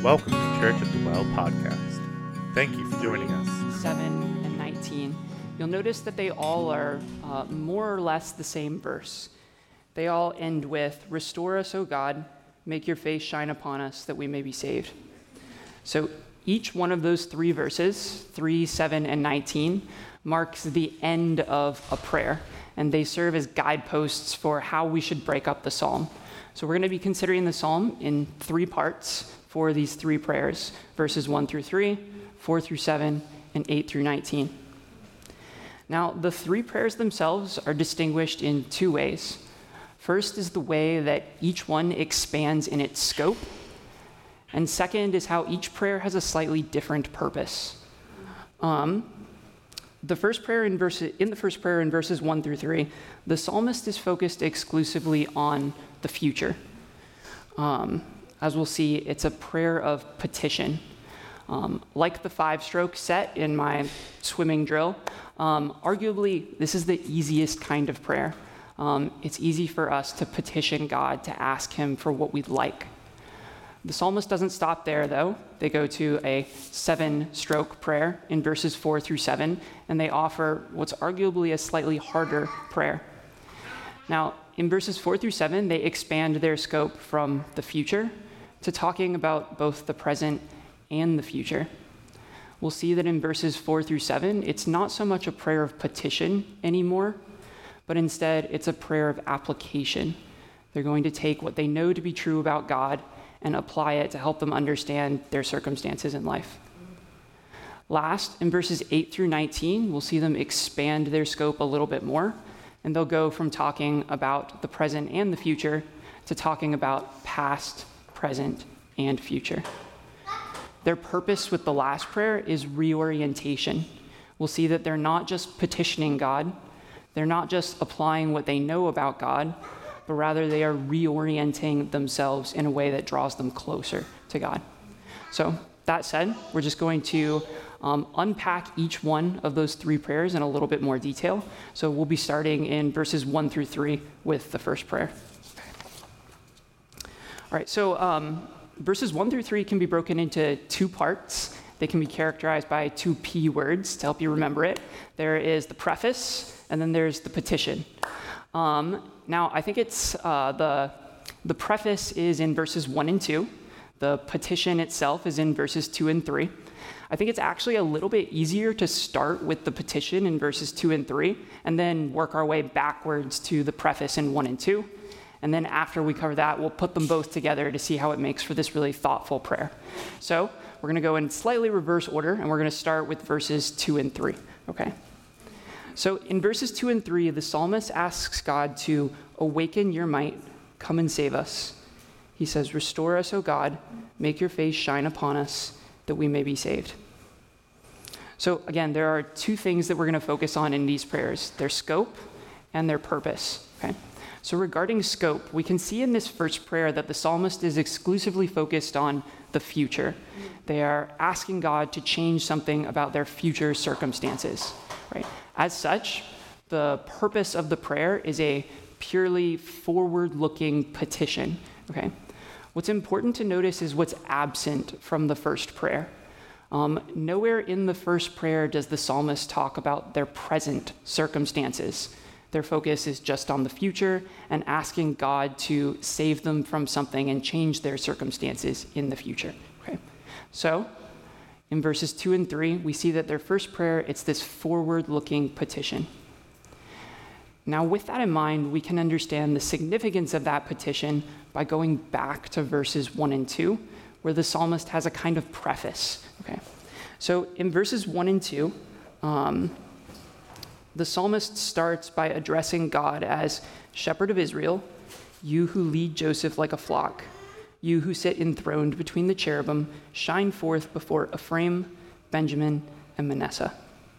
Welcome to Church at the Well podcast. Thank you for joining us. 7 and 19. You'll notice that they all are more or less the same verse. They all end with, "Restore us, O God, make your face shine upon us, that we may be saved." So each one of those three verses, 3, 7, and 19, marks the end of a prayer, and they serve as guideposts for how we should break up the psalm. So we're going to be considering the psalm in three parts for these three prayers, verses 1 through 3, 4 through 7, and 8 through 19. Now, the three prayers themselves are distinguished in two ways. First is the way that each one expands in its scope, and second is how each prayer has a slightly different purpose. In the first prayer in verses 1 through 3, the psalmist is focused exclusively on the future. As we'll see, it's a prayer of petition. Like the 5-stroke set in my swimming drill, arguably this is the easiest kind of prayer. It's easy for us to petition God, to ask him for what we'd like. The psalmist doesn't stop there, though. They go to a 7-stroke prayer in verses 4 through 7, and they offer what's arguably a slightly harder prayer. Now, in verses 4 through 7, they expand their scope from the future to talking about both the present and the future. We'll see that in verses 4 through 7, it's not so much a prayer of petition anymore, but instead it's a prayer of application. They're going to take what they know to be true about God and apply it to help them understand their circumstances in life. Last, in verses 8 through 19, we'll see them expand their scope a little bit more, and they'll go from talking about the present and the future to talking about past, present, and future. Their purpose with the last prayer is reorientation. We'll see that they're not just petitioning God, they're not just applying what they know about God, but rather they are reorienting themselves in a way that draws them closer to God. So that said, we're just going to unpack each one of those three prayers in a little bit more detail. So we'll be starting in verses 1 through 3 with the first prayer. All right, so verses 1 through 3 can be broken into two parts. They can be characterized by two P words to help you remember it. There is the preface, and then there's the petition. Now, I think it's the preface is in verses 1 and 2. The petition itself is in verses 2 and 3. I think it's actually a little bit easier to start with the petition in verses 2 and 3, and then work our way backwards to the preface in 1 and 2. And then after we cover that, we'll put them both together to see how it makes for this really thoughtful prayer. So we're going to go in slightly reverse order, and we're going to start with verses 2 and 3, okay? So in verses 2 and 3, the psalmist asks God to awaken your might, come and save us. He says, "Restore us, O God, make your face shine upon us, that we may be saved." So again, there are two things that we're going to focus on in these prayers, their scope and their purpose, okay? So regarding scope, we can see in this first prayer that the psalmist is exclusively focused on the future. They are asking God to change something about their future circumstances, right? As such, the purpose of the prayer is a purely forward-looking petition, okay? What's important to notice is what's absent from the first prayer. Nowhere in the first prayer does the psalmist talk about their present circumstances. Their focus is just on the future and asking God to save them from something and change their circumstances in the future, okay? So, in verses 2 and 3, we see that their first prayer, it's this forward-looking petition. Now, with that in mind, we can understand the significance of that petition by going back to verses 1 and 2, where the psalmist has a kind of preface, okay? So in verses 1 and 2, the psalmist starts by addressing God as shepherd of Israel, you who lead Joseph like a flock. You who sit enthroned between the cherubim, shine forth before Ephraim, Benjamin, and Manasseh.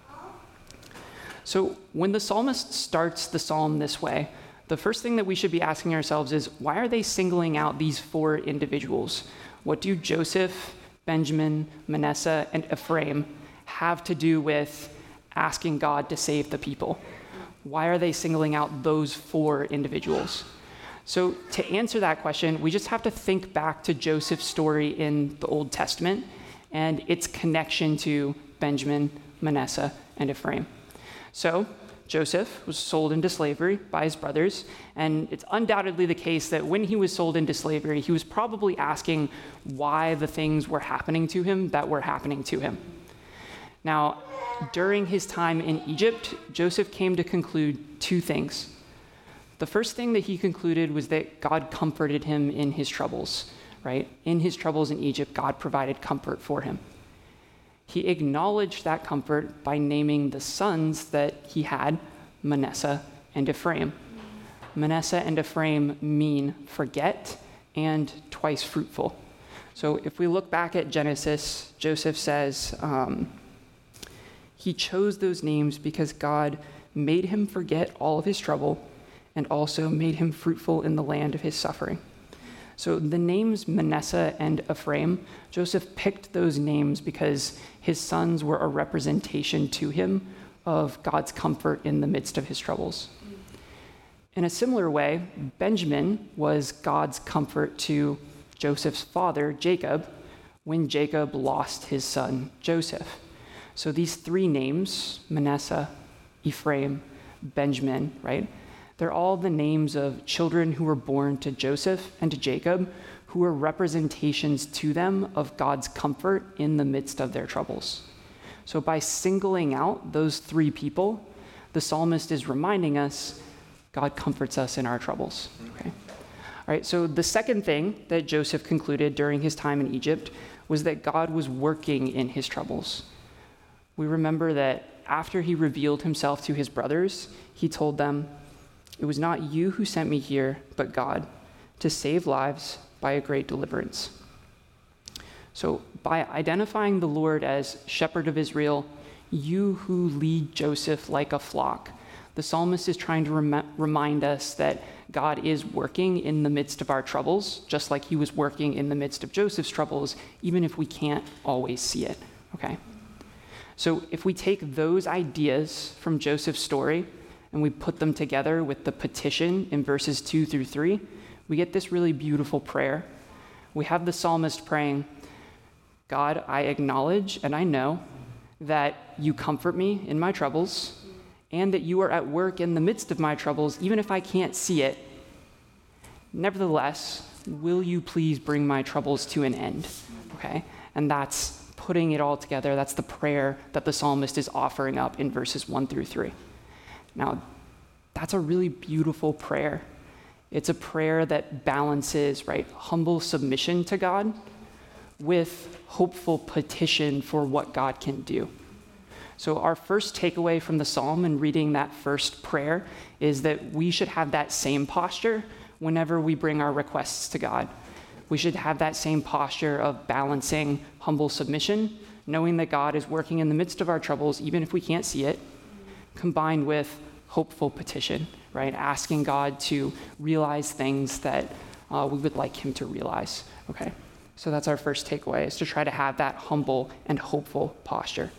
So when the psalmist starts the psalm this way, the first thing that we should be asking ourselves is, why are they singling out these four individuals? What do Joseph, Benjamin, Manasseh, and Ephraim have to do with asking God to save the people? Why are they singling out those four individuals? So to answer that question, we just have to think back to Joseph's story in the Old Testament and its connection to Benjamin, Manasseh, and Ephraim. So Joseph was sold into slavery by his brothers, and it's undoubtedly the case that when he was sold into slavery, he was probably asking why the things were happening to him that were happening to him. Now, during his time in Egypt, Joseph came to conclude two things. The first thing that he concluded was that God comforted him in his troubles, right? In his troubles in Egypt, God provided comfort for him. He acknowledged that comfort by naming the sons that he had, Manasseh and Ephraim. Manasseh and Ephraim mean forget and twice fruitful. So if we look back at Genesis, Joseph says he chose those names because God made him forget all of his trouble and also made him fruitful in the land of his suffering. So the names Manasseh and Ephraim, Joseph picked those names because his sons were a representation to him of God's comfort in the midst of his troubles. In a similar way, Benjamin was God's comfort to Joseph's father, Jacob, when Jacob lost his son, Joseph. So these three names, Manasseh, Ephraim, Benjamin, right? They're all the names of children who were born to Joseph and to Jacob, who were representations to them of God's comfort in the midst of their troubles. So by singling out those three people, the psalmist is reminding us God comforts us in our troubles. Okay? All right, so the second thing that Joseph concluded during his time in Egypt was that God was working in his troubles. We remember that after he revealed himself to his brothers, he told them, "It was not you who sent me here, but God, to save lives by a great deliverance." So by identifying the Lord as shepherd of Israel, you who lead Joseph like a flock, the psalmist is trying to remind us that God is working in the midst of our troubles, just like he was working in the midst of Joseph's troubles, even if we can't always see it, okay? So if we take those ideas from Joseph's story and we put them together with the petition in verses 2-3, we get this really beautiful prayer. We have the psalmist praying, "God, I acknowledge and I know that you comfort me in my troubles and that you are at work in the midst of my troubles, even if I can't see it. Nevertheless, will you please bring my troubles to an end?" Okay? And that's putting it all together. That's the prayer that the psalmist is offering up in verses 1-3. Now, that's a really beautiful prayer. It's a prayer that balances, right, humble submission to God with hopeful petition for what God can do. So our first takeaway from the psalm and reading that first prayer is that we should have that same posture whenever we bring our requests to God. We should have that same posture of balancing humble submission, knowing that God is working in the midst of our troubles, even if we can't see it, combined with hopeful petition, right? Asking God to realize things that we would like him to realize, okay? So that's our first takeaway, is to try to have that humble and hopeful posture.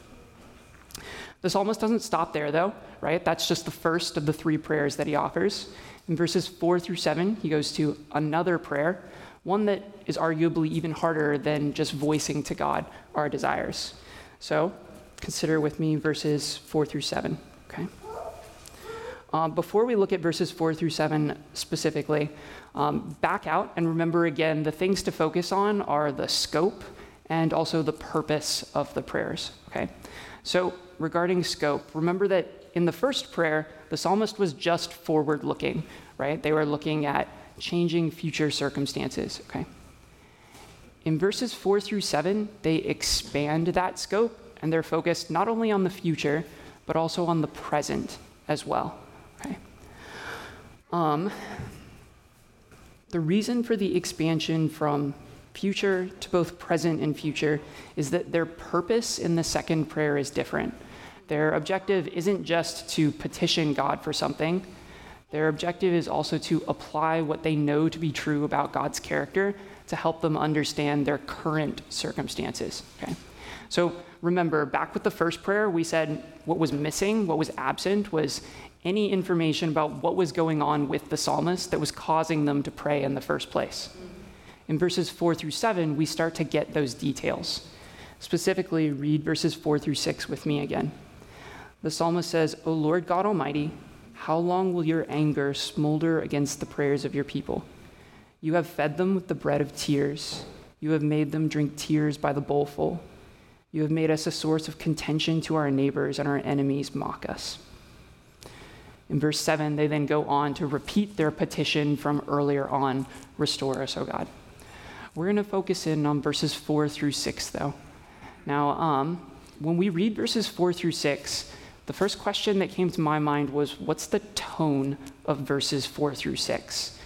The psalmist doesn't stop there, though, right? That's just the first of the three prayers that he offers. In verses 4-7, he goes to another prayer, one that is arguably even harder than just voicing to God our desires. So consider with me verses 4-7, okay? Before we look at verses 4-7 specifically, back out and remember again, the things to focus on are the scope and also the purpose of the prayers, okay? So regarding scope, remember that in the first prayer, the psalmist was just forward-looking, right? They were looking at changing future circumstances, okay? In verses 4-7, they expand that scope, and they're focused not only on the future, but also on the present as well, okay? The reason for the expansion from future to both present and future is that their purpose in the second prayer is different. Their objective isn't just to petition God for something. Their objective is also to apply what they know to be true about God's character to help them understand their current circumstances, okay? So remember, back with the first prayer, we said what was missing, what was absent, was any information about what was going on with the psalmist that was causing them to pray in the first place. In verses 4 through 7, we start to get those details. Specifically, read verses 4 through 6 with me again. The psalmist says, "O Lord God Almighty, how long will your anger smolder against the prayers of your people? You have fed them with the bread of tears. You have made them drink tears by the bowlful. You have made us a source of contention to our neighbors, and our enemies mock us." In verse 7, they then go on to repeat their petition from earlier on, "Restore us, O God." We're going to focus in on verses 4 through 6, though. Now, when we read verses 4 through 6, the first question that came to my mind was, what's the tone of verses 4 through 6?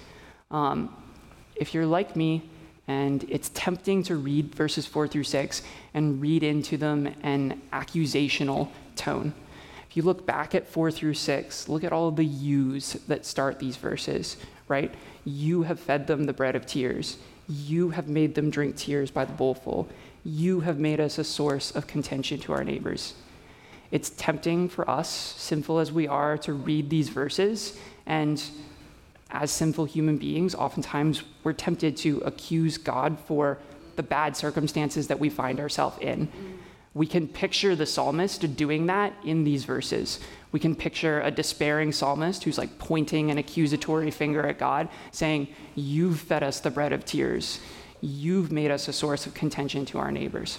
If you're like me, and it's tempting to read verses 4 through 6 and read into them an accusational tone. If you look back at 4 through 6, look at all of the yous that start these verses, right? You have fed them the bread of tears. You have made them drink tears by the bowlful. You have made us a source of contention to our neighbors. It's tempting for us, sinful as we are, to read these verses, and as sinful human beings, oftentimes we're tempted to accuse God for the bad circumstances that we find ourselves in. We can picture the psalmist doing that in these verses. We can picture a despairing psalmist who's like pointing an accusatory finger at God, saying, "You've fed us the bread of tears. You've made us a source of contention to our neighbors."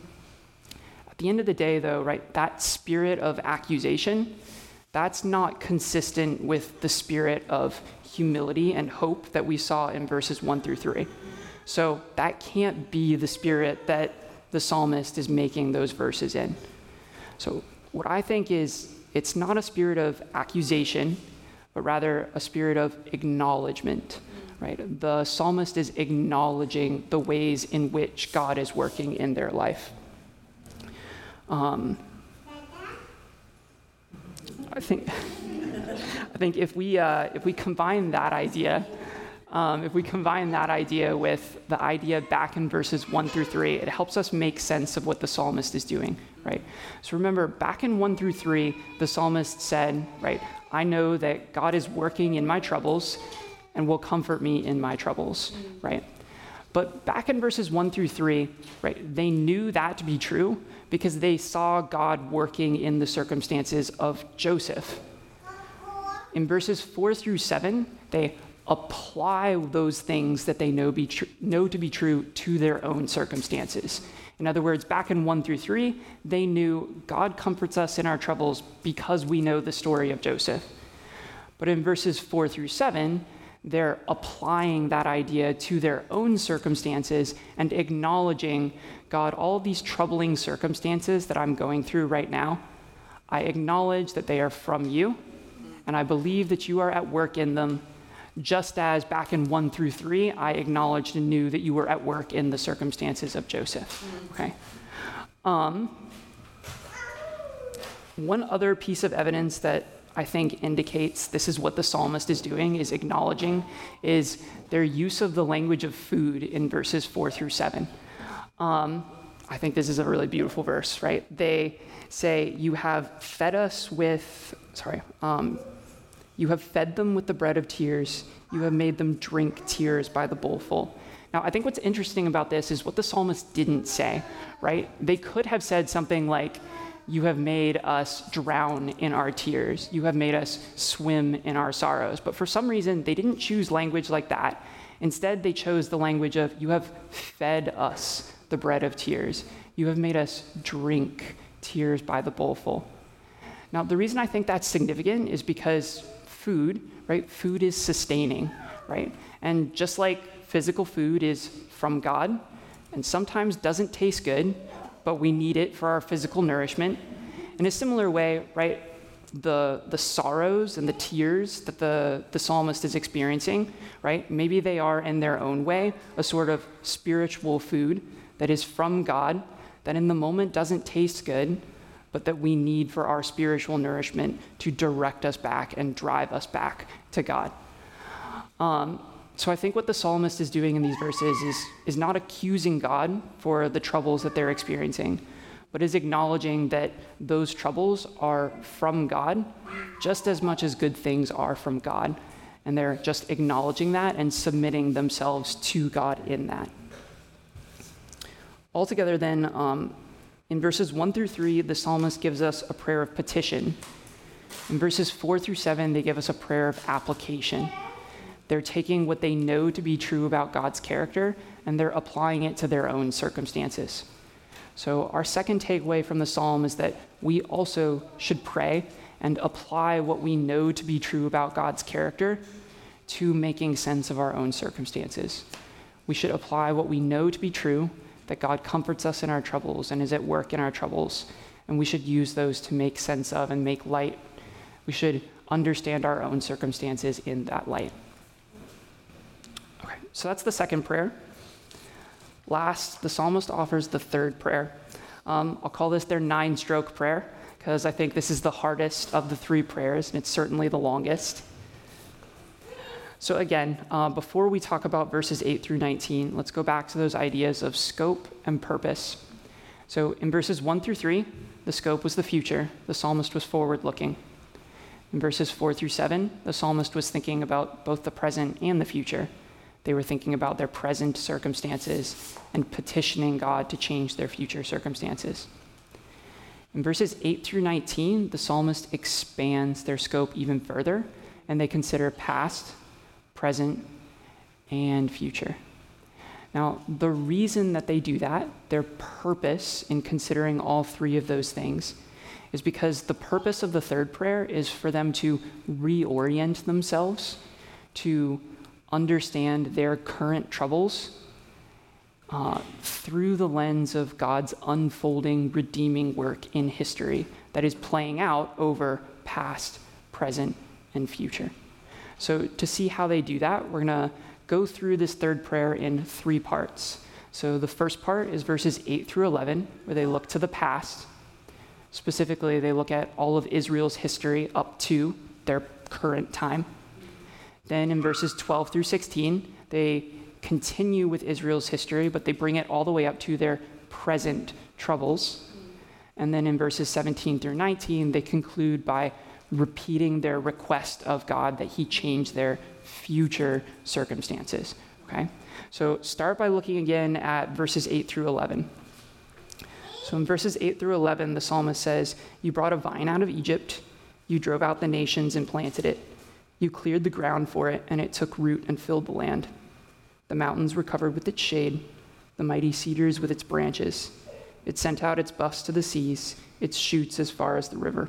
At the end of the day, though, right, that spirit of accusation, that's not consistent with the spirit of humility and hope that we saw in verses 1 through 3. So that can't be the spirit that the psalmist is making those verses in. So what I think is, it's not a spirit of accusation, but rather a spirit of acknowledgement, right? The psalmist is acknowledging the ways in which God is working in their life. I think if we combine that idea, with the idea back in verses 1 through 3, it helps us make sense of what the psalmist is doing, right? So remember, back in 1 through 3, the psalmist said, right, "I know that God is working in my troubles and will comfort me in my troubles," right? But back in verses 1 through 3, right, they knew that to be true because they saw God working in the circumstances of Joseph. In verses 4 through 7, they apply those things that they know to be true to their own circumstances. In other words, back in 1 through 3, they knew God comforts us in our troubles because we know the story of Joseph. But in verses 4 through 7, they're applying that idea to their own circumstances and acknowledging, God, all these troubling circumstances that I'm going through right now, I acknowledge that they are from you, and I believe that you are at work in them, just as back in 1 through 3, I acknowledged and knew that you were at work in the circumstances of Joseph. Okay. One other piece of evidence that I think indicates this is what the psalmist is doing, is acknowledging, is their use of the language of food in verses 4 through 7. I think this is a really beautiful verse, right? They say, you have fed them with the bread of tears. You have made them drink tears by the bowlful. Now, I think what's interesting about this is what the psalmist didn't say, right? They could have said something like, you have made us drown in our tears. You have made us swim in our sorrows. But for some reason, they didn't choose language like that. Instead, they chose the language of, you have fed us the bread of tears. You have made us drink tears by the bowlful. Now, the reason I think that's significant is because food, right? Food is sustaining, right? And just like physical food is from God and sometimes doesn't taste good, but we need it for our physical nourishment. In a similar way, right, the sorrows and the tears that the psalmist is experiencing, right, maybe they are in their own way a sort of spiritual food that is from God, that in the moment doesn't taste good, but that we need for our spiritual nourishment to direct us back and drive us back to God. So I think what the psalmist is doing in these verses is not accusing God for the troubles that they're experiencing, but is acknowledging that those troubles are from God just as much as good things are from God. And they're just acknowledging that and submitting themselves to God in that. Altogether then, in verses 1 through 3, the psalmist gives us a prayer of petition. In verses 4 through 7, they give us a prayer of application. They're taking what they know to be true about God's character, and they're applying it to their own circumstances. So our second takeaway from the psalm is that we also should pray and apply what we know to be true about God's character to making sense of our own circumstances. We should apply what we know to be true, that God comforts us in our troubles and is at work in our troubles, and we should use those to make sense of and make light. We should understand our own circumstances in that light. Okay, so that's the second prayer. Last, the psalmist offers the third prayer. I'll call this their 9-stroke prayer, because I think this is the hardest of the 3 prayers, and it's certainly the longest. So again, before we talk about verses 8 through 19, let's go back to those ideas of scope and purpose. So in verses 1 through 3, the scope was the future. The psalmist was forward-looking. In verses 4 through 7, the psalmist was thinking about both the present and the future. They were thinking about their present circumstances and petitioning God to change their future circumstances. In verses 8 through 19, the psalmist expands their scope even further, and they consider past, present, and future. Now, the reason that they do that, their purpose in considering all 3 of those things, is because the purpose of the third prayer is for them to reorient themselves to understand their current troubles through the lens of God's unfolding, redeeming work in history that is playing out over past, present, and future. So to see how they do that, we're going to go through this third prayer in 3 parts. So the first part is verses 8 through 11, where they look to the past. Specifically, they look at all of Israel's history up to their current time. Then in verses 12 through 16, they continue with Israel's history, but they bring it all the way up to their present troubles. And then in verses 17 through 19, they conclude by repeating their request of God that he change their future circumstances. Okay? So start by looking again at verses 8 through 11. So in verses 8 through 11, the psalmist says, "You brought a vine out of Egypt. You drove out the nations and planted it. You cleared the ground for it, and it took root and filled the land. The mountains were covered with its shade, the mighty cedars with its branches. It sent out its buds to the seas, its shoots as far as the river."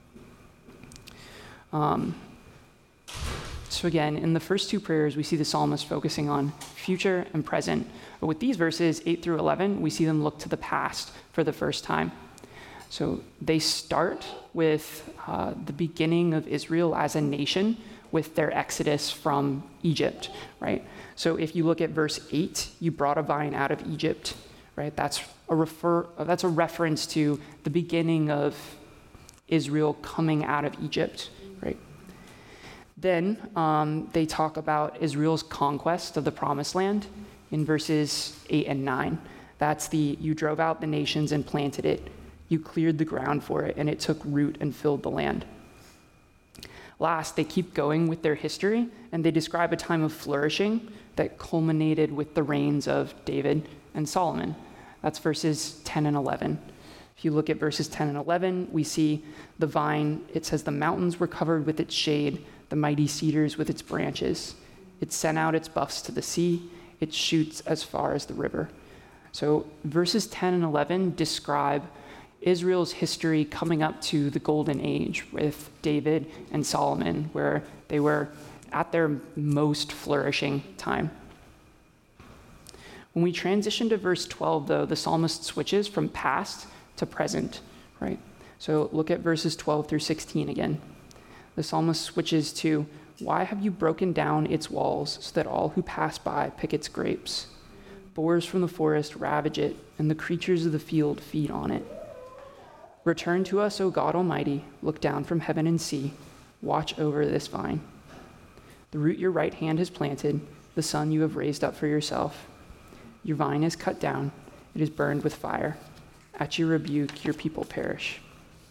So again, in the first 2 prayers, we see the psalmist focusing on future and present. But with these verses, 8 through 11, we see them look to the past for the first time. So they start with the beginning of Israel as a nation with their exodus from Egypt, right? So if you look at verse 8, you brought a vine out of Egypt, right? That's a reference to the beginning of Israel coming out of Egypt, right? Then they talk about Israel's conquest of the Promised Land in verses 8 and 9. That's you drove out the nations and planted it. You cleared the ground for it, and it took root and filled the land. Last, they keep going with their history, and they describe a time of flourishing that culminated with the reigns of David and Solomon. That's verses 10 and 11. If you look at verses 10 and 11, we see the vine. It says the mountains were covered with its shade, the mighty cedars with its branches. It sent out its buds to the sea, its shoots as far as the river. So verses 10 and 11 describe Israel's history coming up to the Golden Age with David and Solomon, where they were at their most flourishing time. When we transition to verse 12, though, the psalmist switches from past to present, right? So look at verses 12 through 16 again. The psalmist switches to, "Why have you broken down its walls so that all who pass by pick its grapes? Boars from the forest ravage it, and the creatures of the field feed on it. Return to us, O God Almighty. Look down from heaven and see. Watch over this vine. The root your right hand has planted, the son you have raised up for yourself. Your vine is cut down, it is burned with fire. at your rebuke, your people perish.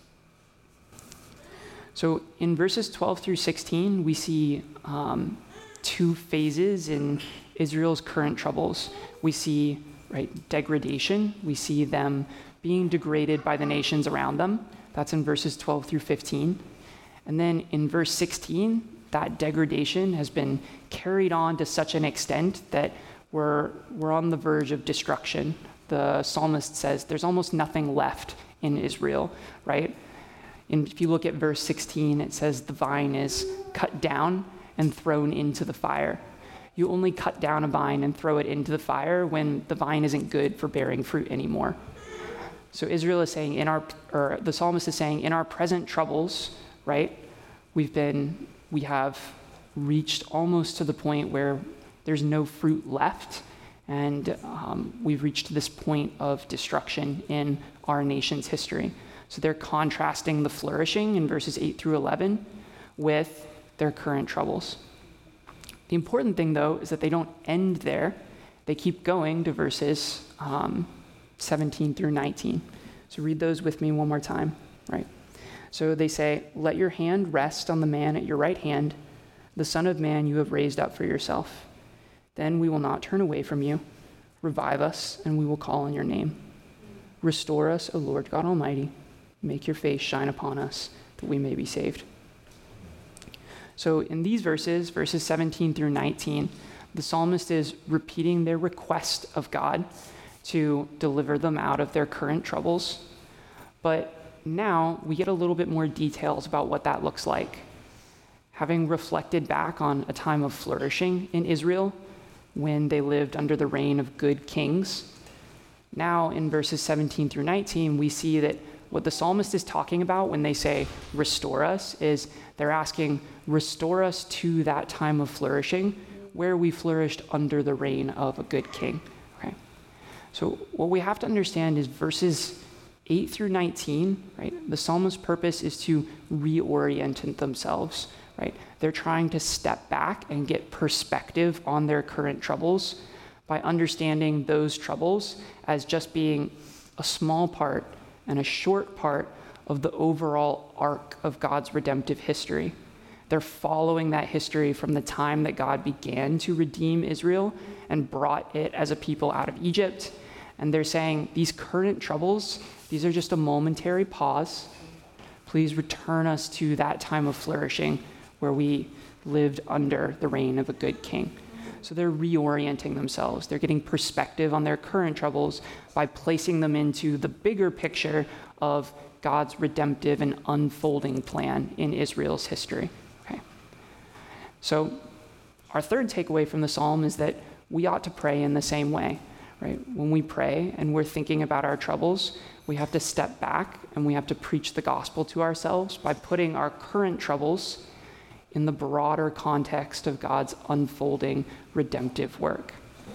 So in verses 12 through 16, we see two phases in Israel's current troubles. We see degradation. We see them being degraded by the nations around them. That's in verses 12 through 15. And then in verse 16, that degradation has been carried on to such an extent that we're on the verge of destruction. The psalmist says there's almost nothing left in Israel, right? And if you look at verse 16, it says the vine is cut down and thrown into the fire. You only cut down a vine and throw it into the fire when the vine isn't good for bearing fruit anymore. So Israel is saying the psalmist is saying, in our present troubles, right, we have reached almost to the point where there's no fruit left, and we've reached this point of destruction in our nation's history. So they're contrasting the flourishing in verses 8 through 11 with their current troubles. The important thing, though, is that they don't end there. They keep going to verses 17 through 19. So read those with me one more time, right? So they say, "Let your hand rest on the man at your right hand, the Son of Man you have raised up for yourself. Then we will not turn away from you. Revive us, and we will call on your name. Restore us, O Lord God Almighty. Make your face shine upon us, that we may be saved." So in these verses 17 through 19, the psalmist is repeating their request of God to deliver them out of their current troubles. But now we get a little bit more details about what that looks like. Having reflected back on a time of flourishing in Israel when they lived under the reign of good kings, now in verses 17 through 19, we see that what the psalmist is talking about when they say, restore us, is they're asking, restore us to that time of flourishing where we flourished under the reign of a good king. Okay. So what we have to understand is verses 8 through 19, right? The psalmist's purpose is to reorient themselves, right? They're trying to step back and get perspective on their current troubles by understanding those troubles as just being a small part and a short part of the overall arc of God's redemptive history. They're following that history from the time that God began to redeem Israel and brought it as a people out of Egypt. And they're saying, these current troubles, these are just a momentary pause. Please return us to that time of flourishing where we lived under the reign of a good king. So they're reorienting themselves. They're getting perspective on their current troubles by placing them into the bigger picture of God's redemptive and unfolding plan in Israel's history. Okay. So our third takeaway from the psalm is that we ought to pray in the same way, right? When we pray and we're thinking about our troubles, we have to step back and we have to preach the gospel to ourselves by putting our current troubles in the broader context of God's unfolding redemptive work.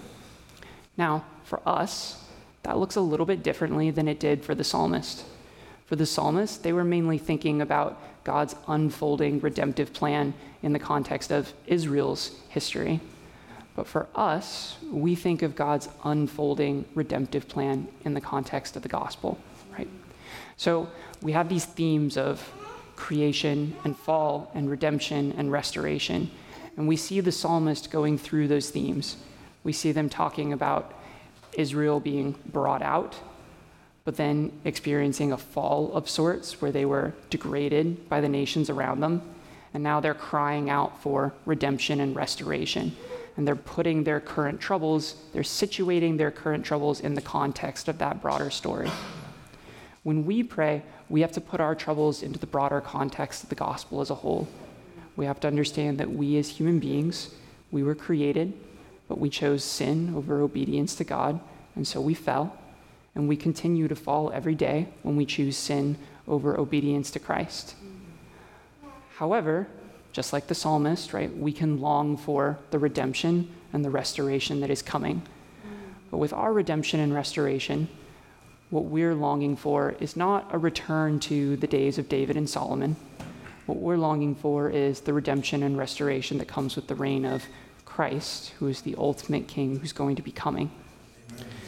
Now, for us, that looks a little bit differently than it did for the psalmist. For the psalmist, they were mainly thinking about God's unfolding redemptive plan in the context of Israel's history. But for us, we think of God's unfolding redemptive plan in the context of the gospel, right? So we have these themes of creation and fall and redemption and restoration. And we see the psalmist going through those themes. We see them talking about Israel being brought out, but then experiencing a fall of sorts where they were degraded by the nations around them. And now they're crying out for redemption and restoration. And they're putting their current troubles, they're situating their current troubles in the context of that broader story. When we pray, we have to put our troubles into the broader context of the gospel as a whole. We have to understand that we as human beings, we were created, but we chose sin over obedience to God, and so we fell. And we continue to fall every day when we choose sin over obedience to Christ. However, just like the psalmist, right, we can long for the redemption and the restoration that is coming. But with our redemption and restoration, what we're longing for is not a return to the days of David and Solomon. What we're longing for is the redemption and restoration that comes with the reign of Christ, who is the ultimate king who's going to be coming.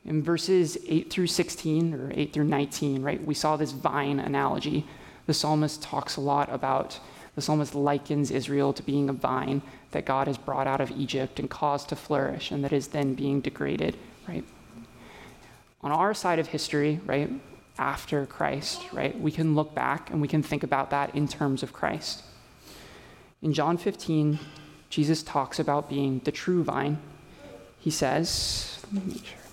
In verses 8 through 16, or 8 through 19, right, we saw this vine analogy. The psalmist talks a lot about, the psalmist likens Israel to being a vine that God has brought out of Egypt and caused to flourish, and that is then being degraded, right? On our side of history, right, after Christ, right, we can look back and we can think about that in terms of Christ. In John 15, Jesus talks about being the true vine. He says, let me make sure.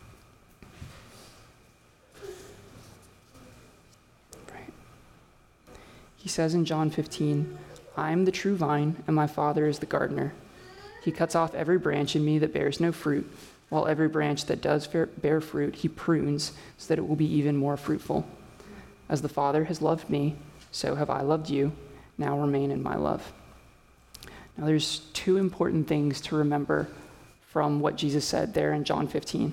Right. He says in John 15, I am the true vine, and my Father is the gardener. He cuts off every branch in me that bears no fruit, while every branch that does bear fruit, he prunes so that it will be even more fruitful. As the Father has loved me, so have I loved you. Now remain in my love. Now there's two important things to remember from what Jesus said there in John 15.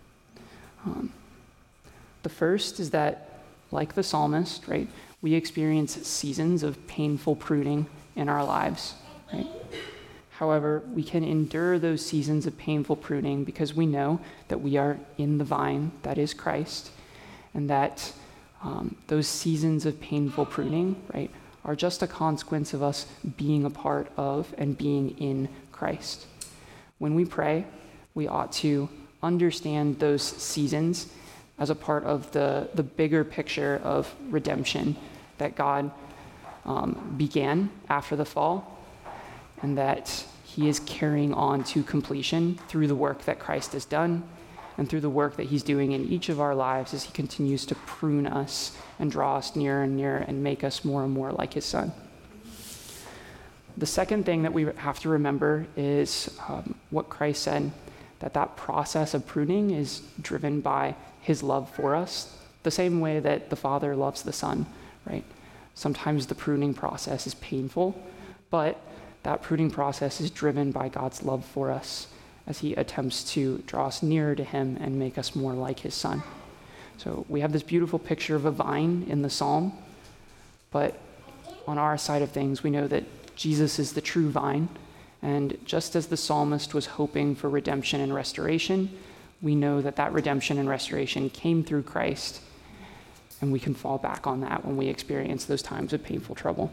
The first is that, like the psalmist, right, we experience seasons of painful pruning in our lives, right? However, we can endure those seasons of painful pruning because we know that we are in the vine, that is Christ, and that those seasons of painful pruning, right, are just a consequence of us being a part of and being in Christ. When we pray, we ought to understand those seasons as a part of the bigger picture of redemption that God began after the fall, and that he is carrying on to completion through the work that Christ has done and through the work that he's doing in each of our lives as he continues to prune us and draw us nearer and nearer and make us more and more like his son. The second thing that we have to remember is what Christ said, that process of pruning is driven by his love for us, the same way that the Father loves the Son, right? Sometimes the pruning process is painful, but that pruning process is driven by God's love for us as he attempts to draw us nearer to him and make us more like his son. So we have this beautiful picture of a vine in the psalm, but on our side of things, we know that Jesus is the true vine, and just as the psalmist was hoping for redemption and restoration, we know that that redemption and restoration came through Christ, and we can fall back on that when we experience those times of painful trouble.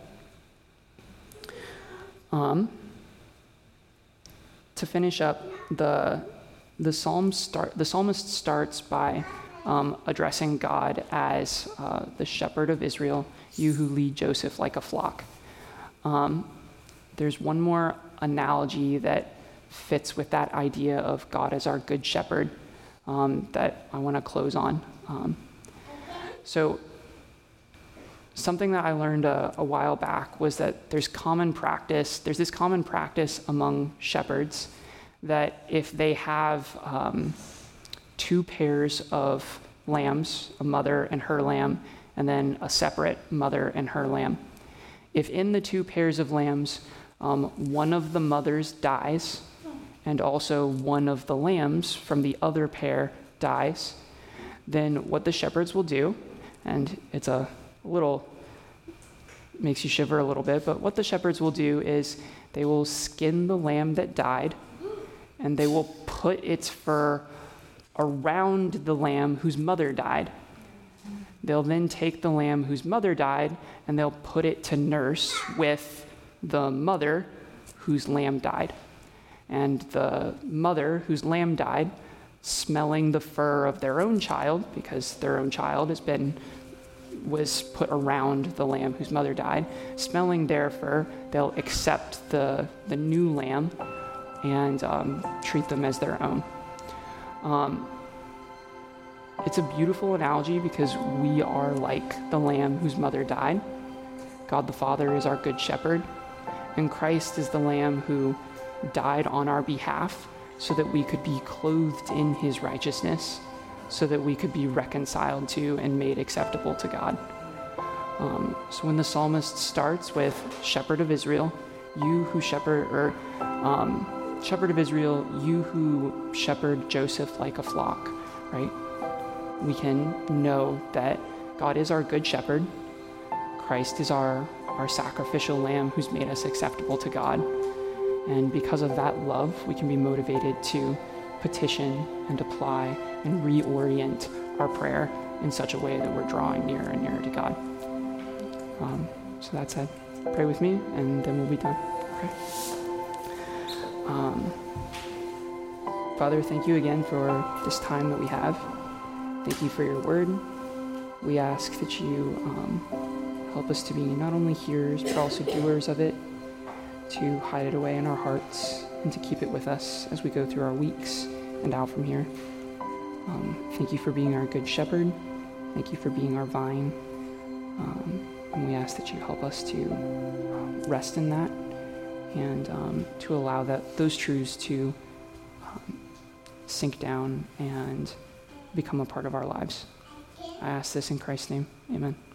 To finish up, the psalmist starts by addressing God as the shepherd of Israel, you who lead Joseph like a flock. There's one more analogy that fits with that idea of God as our good shepherd that I want to close on. So something that I learned a while back was that there's this common practice among shepherds that if they have two pairs of lambs, a mother and her lamb, and then a separate mother and her lamb, if in the two pairs of lambs, one of the mothers dies, and also one of the lambs from the other pair dies, then what the shepherds will do, and it's a little, makes you shiver a little bit, but what the shepherds will do is they will skin the lamb that died, and they will put its fur around the lamb whose mother died. They'll then take the lamb whose mother died, and they'll put it to nurse with the mother whose lamb died. And the mother whose lamb died, smelling the fur of their own child, because their own child was put around the lamb whose mother died, smelling their fur, they'll accept the new lamb and treat them as their own. It's a beautiful analogy because we are like the lamb whose mother died. God the Father is our good shepherd, and Christ is the lamb who died on our behalf so that we could be clothed in his righteousness, so that we could be reconciled to and made acceptable to God. So when the psalmist starts with shepherd of Israel, you who shepherd, shepherd of Israel, you who shepherd Joseph like a flock, right? We can know that God is our good shepherd. Christ is our sacrificial lamb who's made us acceptable to God. And because of that love, we can be motivated to petition and apply and reorient our prayer in such a way that we're drawing nearer and nearer to God. So that said, pray with me, and then we'll be done. Okay. Father, thank you again for this time that we have. Thank you for your word. We ask that you help us to be not only hearers, but also doers of it, to hide it away in our hearts and to keep it with us as we go through our weeks and out from here. Thank you for being our good shepherd. Thank you for being our vine. And we ask that you help us to rest in that and to allow those truths to sink down and become a part of our lives. I ask this in Christ's name. Amen.